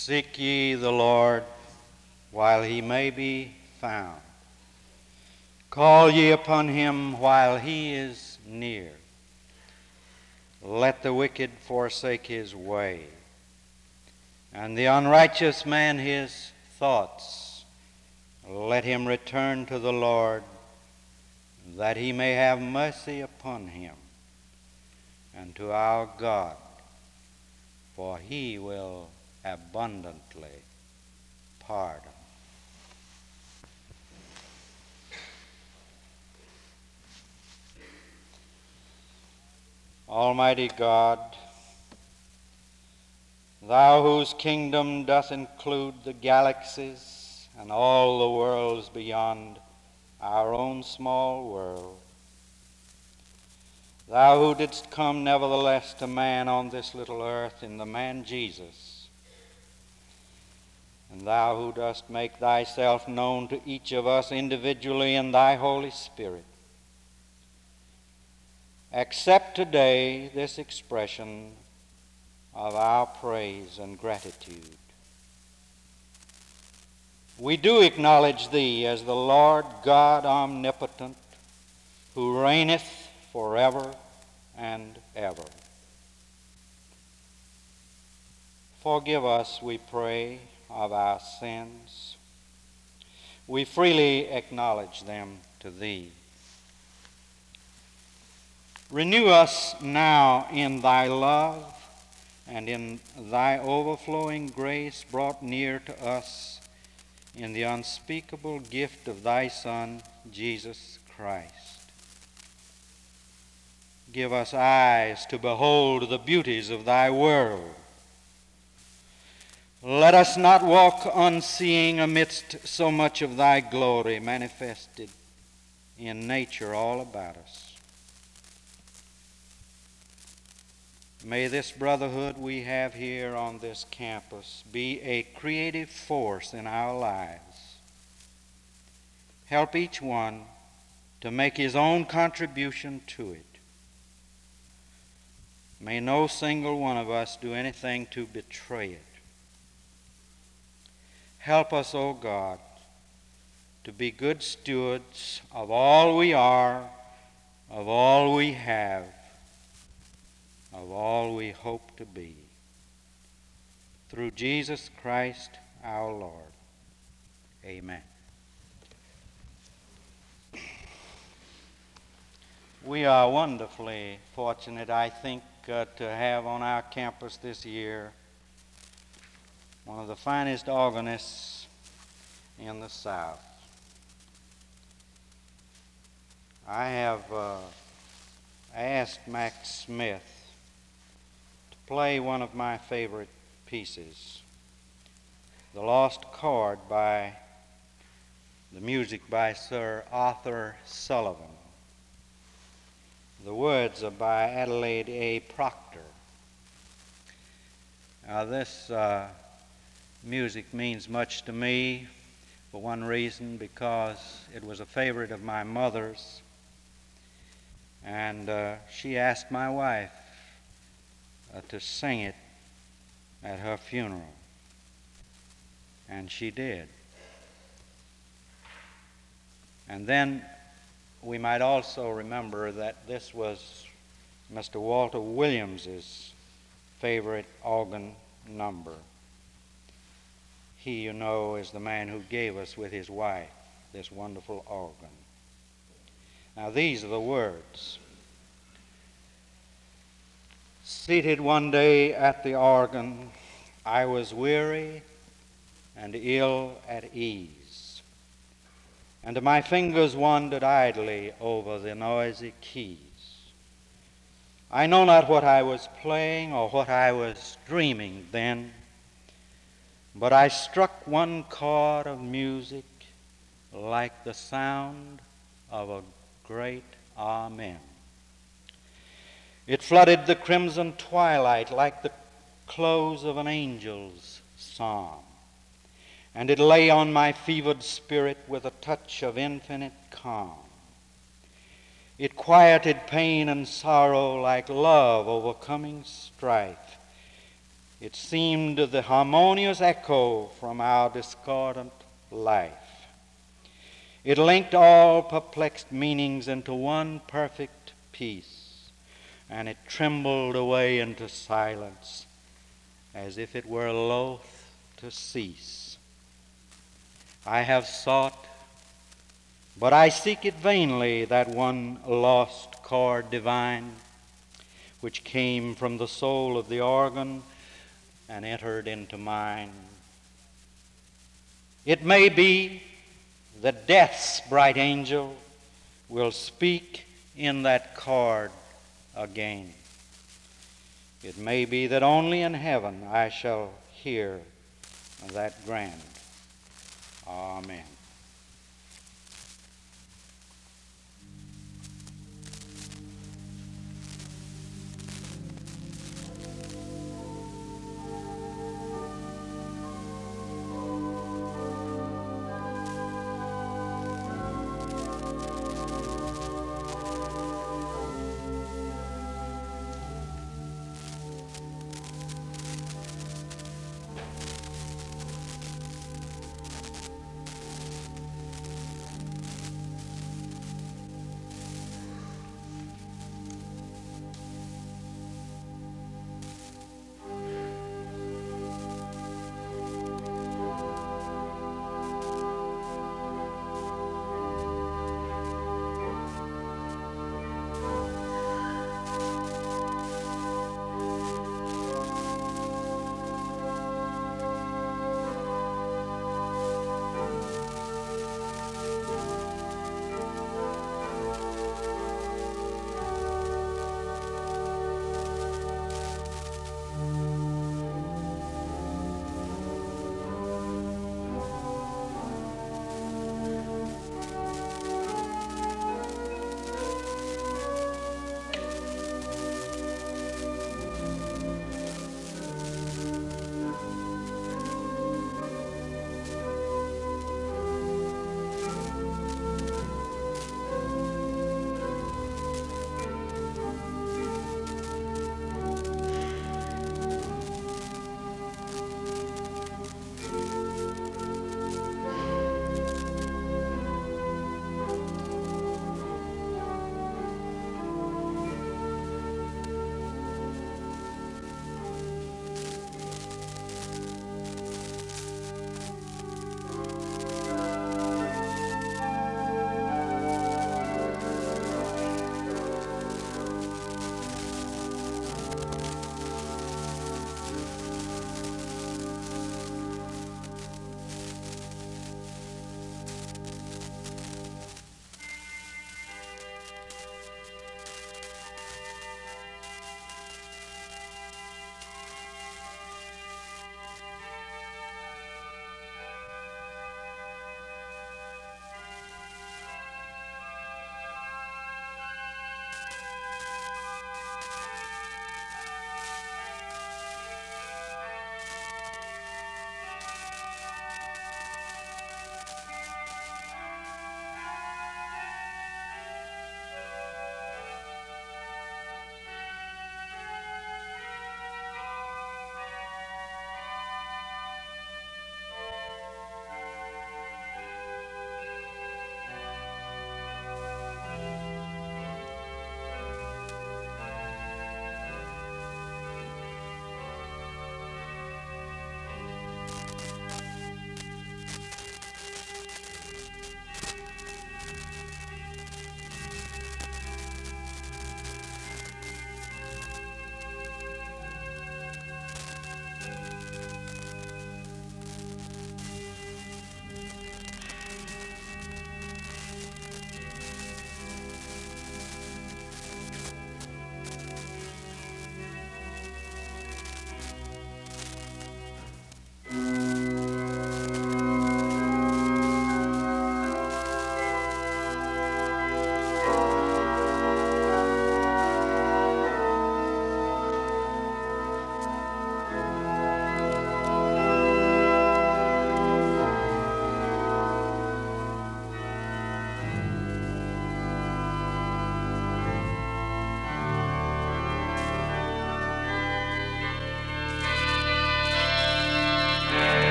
Seek ye the Lord while he may be found. Call ye upon him while he is near. Let the wicked forsake his way, and the unrighteous man his thoughts. Let him return to the Lord, that he may have mercy upon him, and to our God, for he will abundantly pardon. Almighty God, thou whose kingdom doth include the galaxies and all the worlds beyond our own small world, thou who didst come nevertheless to man on this little earth in the man Jesus, and thou who dost make thyself known to each of us individually in thy Holy Spirit, accept today this expression of our praise and gratitude. We do acknowledge thee as the Lord God omnipotent, who reigneth forever and ever. Forgive us, we pray, of our sins. We freely acknowledge them to thee. Renew us now in thy love and in thy overflowing grace brought near to us in the unspeakable gift of thy Son, Jesus Christ. Give us eyes to behold the beauties of thy world. Let us not walk unseeing amidst so much of thy glory manifested in nature all about us. May this brotherhood we have here on this campus be a creative force in our lives. Help each one to make his own contribution to it. May no single one of us do anything to betray it. Help us, O God, to be good stewards of all we are, of all we have, of all we hope to be. Through Jesus Christ our Lord. Amen. We are wonderfully fortunate, I think, to have on our campus this year one of the finest organists in the South. I have asked Max Smith to play one of my favorite pieces, The Lost Chord, by the music by Sir Arthur Sullivan. The words are by Adelaide A. Proctor. Now, this music means much to me for one reason, because it was a favorite of my mother's, and she asked my wife to sing it at her funeral, and she did. And then we might also remember that this was Mr. Walter Williams's favorite organ number. He, you know, is the man who gave us with his wife this wonderful organ. Now, these are the words. Seated one day at the organ, I was weary and ill at ease, and my fingers wandered idly over the noisy keys. I know not what I was playing or what I was dreaming then, but I struck one chord of music like the sound of a great amen. It flooded the crimson twilight like the close of an angel's psalm, and it lay on my fevered spirit with a touch of infinite calm. It quieted pain and sorrow like love overcoming strife. It seemed the harmonious echo from our discordant life. It linked all perplexed meanings into one perfect piece, and it trembled away into silence as if it were loath to cease. I have sought, but I seek it vainly, that one lost chord divine, which came from the soul of the organ and entered into mine. It may be that death's bright angel will speak in that chord again. It may be that only in heaven I shall hear that grand Amen.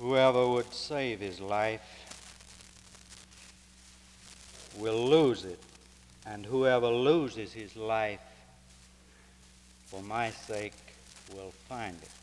Whoever would save his life will lose it, and whoever loses his life for my sake will find it.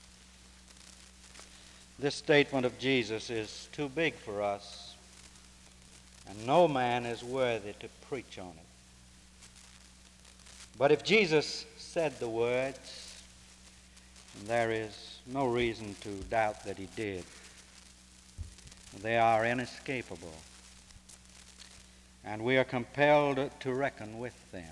This statement of Jesus is too big for us, and no man is worthy to preach on it. But if Jesus said the words, there is no reason to doubt that he did. They are inescapable, and we are compelled to reckon with them.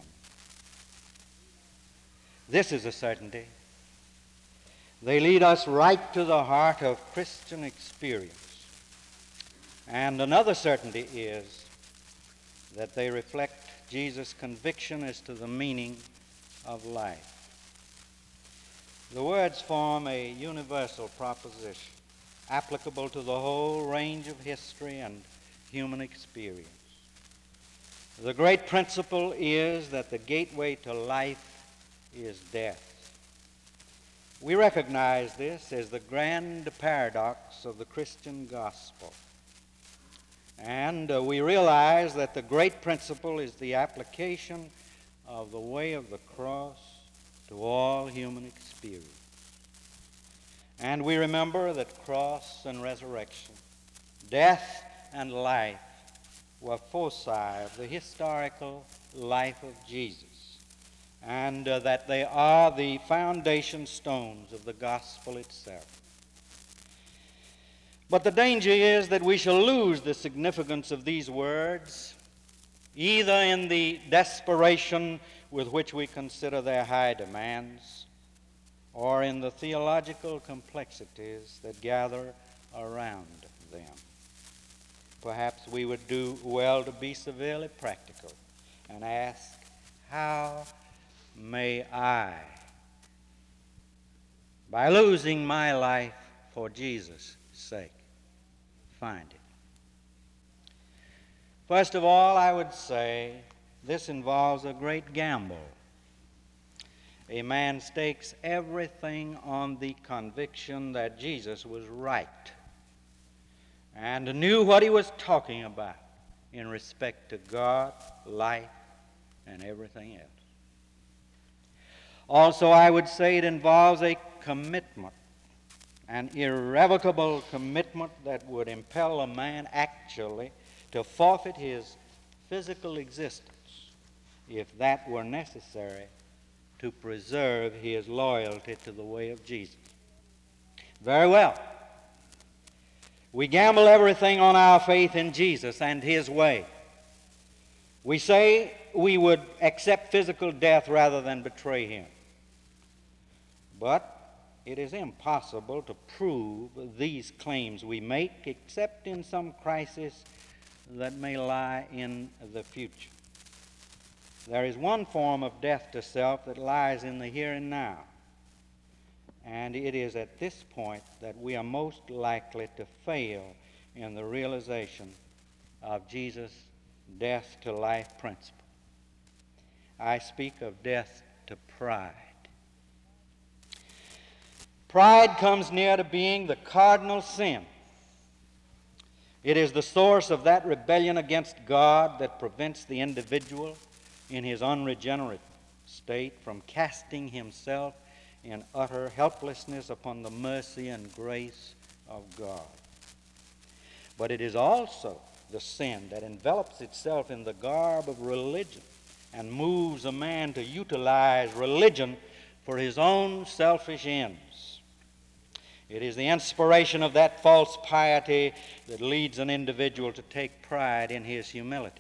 This is a certainty. They lead us right to the heart of Christian experience. And another certainty is that they reflect Jesus' conviction as to the meaning of life. The words form a universal proposition, applicable to the whole range of history and human experience. The great principle is that the gateway to life is death. We recognize this as the grand paradox of the Christian gospel. And we realize that the great principle is the application of the way of the cross to all human experience. And we remember that cross and resurrection, death and life, were foci of the historical life of Jesus, and that they are the foundation stones of the gospel itself. But the danger is that we shall lose the significance of these words, either in the desperation with which we consider their high demands, or in the theological complexities that gather around them. Perhaps we would do well to be severely practical and ask, how may I, by losing my life for Jesus' sake, find it? First of all, I would say this involves a great gamble. A man stakes everything on the conviction that Jesus was right and knew what he was talking about in respect to God, life, and everything else. Also, I would say it involves a commitment, an irrevocable commitment that would impel a man actually to forfeit his physical existence if that were necessary to preserve his loyalty to the way of Jesus. Very well. We gamble everything on our faith in Jesus and his way. We say we would accept physical death rather than betray him. But it is impossible to prove these claims we make except in some crisis that may lie in the future. There is one form of death to self that lies in the here and now. And it is at this point that we are most likely to fail in the realization of Jesus' death to life principle. I speak of death to pride. Pride comes near to being the cardinal sin. It is the source of that rebellion against God that prevents the individual in his unregenerate state from casting himself in utter helplessness upon the mercy and grace of God. But it is also the sin that envelops itself in the garb of religion and moves a man to utilize religion for his own selfish ends. It is the inspiration of that false piety that leads an individual to take pride in his humility.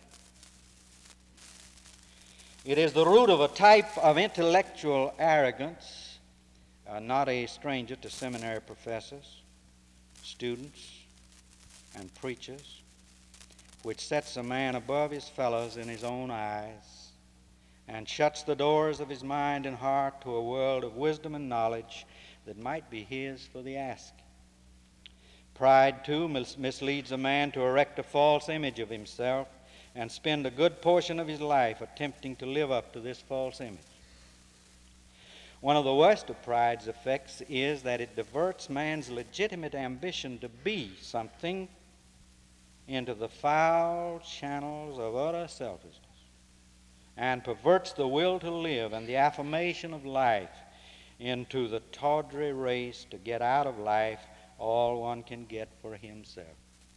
It is the root of a type of intellectual arrogance, not a stranger to seminary professors, students, and preachers, which sets a man above his fellows in his own eyes and shuts the doors of his mind and heart to a world of wisdom and knowledge that might be his for the asking. Pride, too, misleads a man to erect a false image of himself and spend a good portion of his life attempting to live up to this false image. One of the worst of pride's effects is that it diverts man's legitimate ambition to be something into the foul channels of utter selfishness, and perverts the will to live and the affirmation of life into the tawdry race to get out of life all one can get for himself.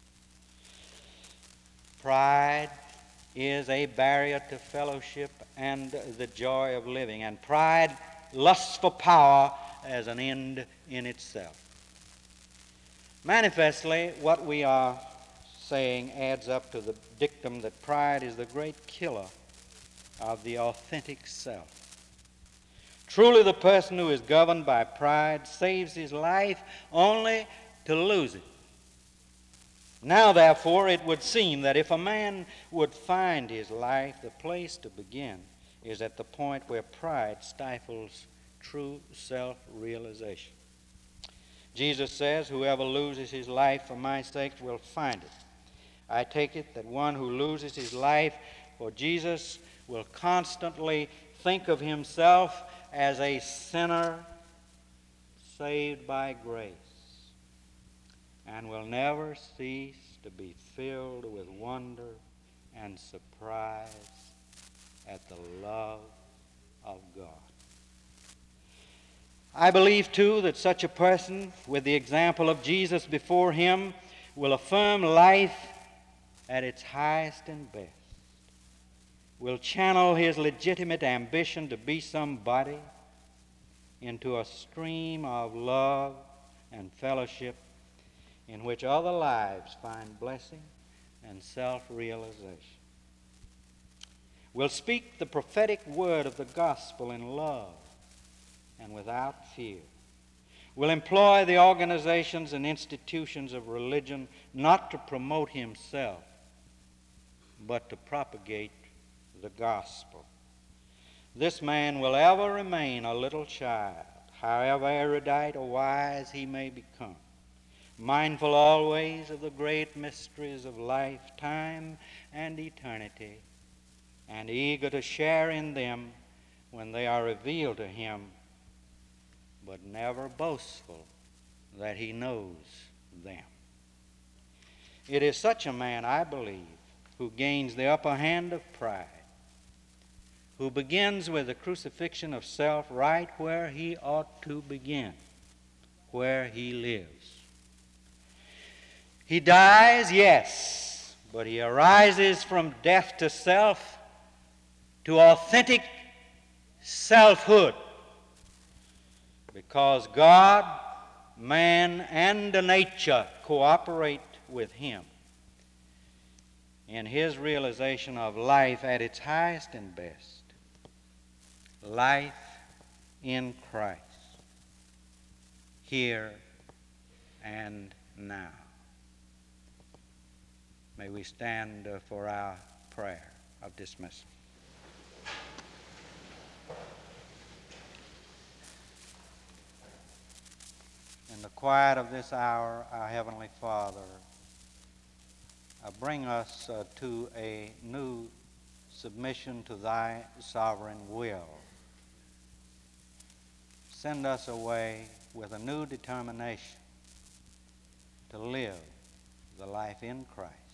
Pride is a barrier to fellowship and the joy of living, and pride lusts for power as an end in itself. Manifestly, what we are saying adds up to the dictum that pride is the great killer of the authentic self. Truly, the person who is governed by pride saves his life only to lose it. Now, therefore, it would seem that if a man would find his life, the place to begin is at the point where pride stifles true self-realization. Jesus says, "Whoever loses his life for my sake will find it." I take it that one who loses his life for Jesus will constantly think of himself as a sinner saved by grace, and will never cease to be filled with wonder and surprise at the love of God. I believe, too, that such a person, with the example of Jesus before him, will affirm life at its highest and best, will channel his legitimate ambition to be somebody into a stream of love and fellowship in which other lives find blessing and self-realization, will speak the prophetic word of the gospel in love and without fear, will employ the organizations and institutions of religion not to promote himself, but to propagate the gospel. This man will ever remain a little child, however erudite or wise he may become, mindful always of the great mysteries of life, time, and eternity, and eager to share in them when they are revealed to him, but never boastful that he knows them. It is such a man, I believe, who gains the upper hand of pride, who begins with the crucifixion of self right where he ought to begin, where he lives. He dies, yes, but he arises from death to self to authentic selfhood, because God, man, and nature cooperate with him in his realization of life at its highest and best, life in Christ, here and now. May we stand for our prayer of dismissal. In the quiet of this hour, our Heavenly Father, bring us to a new submission to thy sovereign will. Send us away with a new determination to live the life in Christ.